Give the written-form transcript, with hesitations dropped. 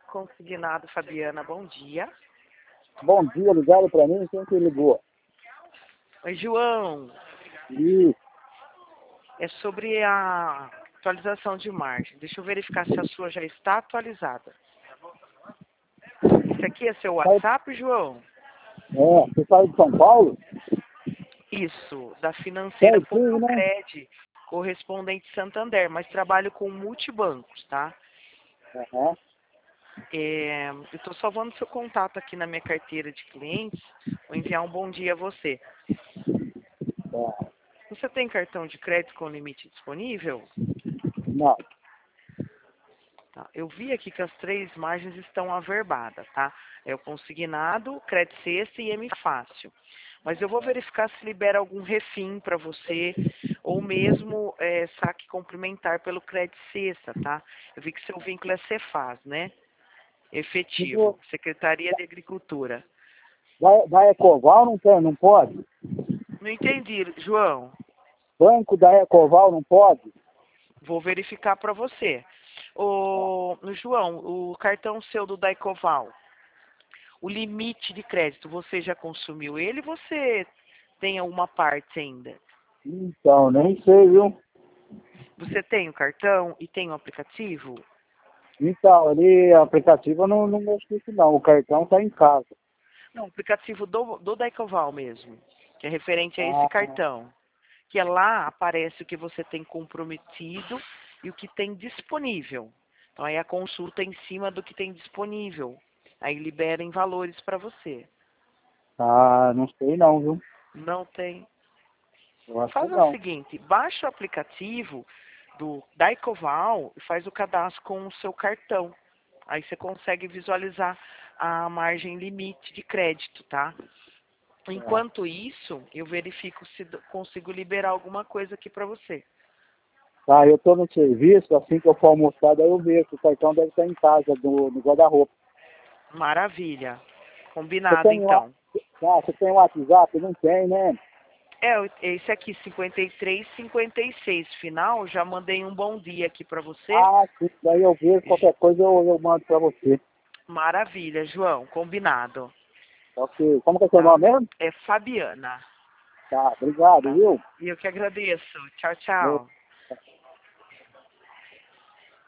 Consignado Fabiana, bom dia. Bom dia, ligaram para mim? Quem que ligou? Oi, João. Isso. É sobre a atualização de margem. Deixa eu verificar se a sua já está atualizada. Esse aqui é seu WhatsApp, João? Você saiu de São Paulo? Isso, da financeira Certinho, né? Funcocred, correspondente Santander, mas trabalho com multibancos, tá? Aham. Eu estou salvando seu contato aqui na minha carteira de clientes. Vou enviar um bom dia a você. Tá. Você tem cartão de crédito com limite disponível? Não. Tá. Eu vi aqui que as 3 margens estão averbadas, tá? É o consignado, crédito sexta e M fácil. Mas eu vou verificar se libera algum refim para você, ou mesmo saque complementar pelo crédito sexta, tá? Eu vi que seu vínculo é Cefaz, né? Efetivo, Secretaria de Agricultura. Da Ecoval não tem, não pode? Não entendi, João. Banco da Ecoval não pode? Vou verificar para você. João, o cartão seu do Daicoval, o limite de crédito, você já consumiu ele? Você tem alguma parte ainda? Então, nem sei, viu? Você tem o cartão e tem o aplicativo? Então, ali, aplicativo eu não mexo com isso não. O cartão tá em casa. Não, o aplicativo do Daicoval mesmo, que é referente a esse Ah, cartão. Que é lá aparece o que você tem comprometido e o que tem disponível. Então aí a consulta é em cima do que tem disponível. Aí libera em valores para você. não sei não, viu? Não tem. Eu acho que Faz o não. seguinte, baixa o aplicativo da Ecoval e faz o cadastro com o seu cartão. Aí você consegue visualizar a margem limite de crédito, tá? Enquanto isso, eu verifico se consigo liberar alguma coisa aqui para você. Tá, eu tô no serviço, assim que eu for almoçar, daí eu vejo. O cartão deve estar em casa, no guarda-roupa. Maravilha. Você Combinado, tem, então. você tem WhatsApp? Não tem, né? Esse aqui, 5356, final, já mandei um bom dia aqui para você. Ah, sim, daí eu vejo, qualquer coisa eu mando para você. Maravilha, João, combinado. Ok. Como que é seu Tá? nome mesmo? É Fabiana, Tá, obrigado, tá? viu? E eu que agradeço. Tchau, tchau.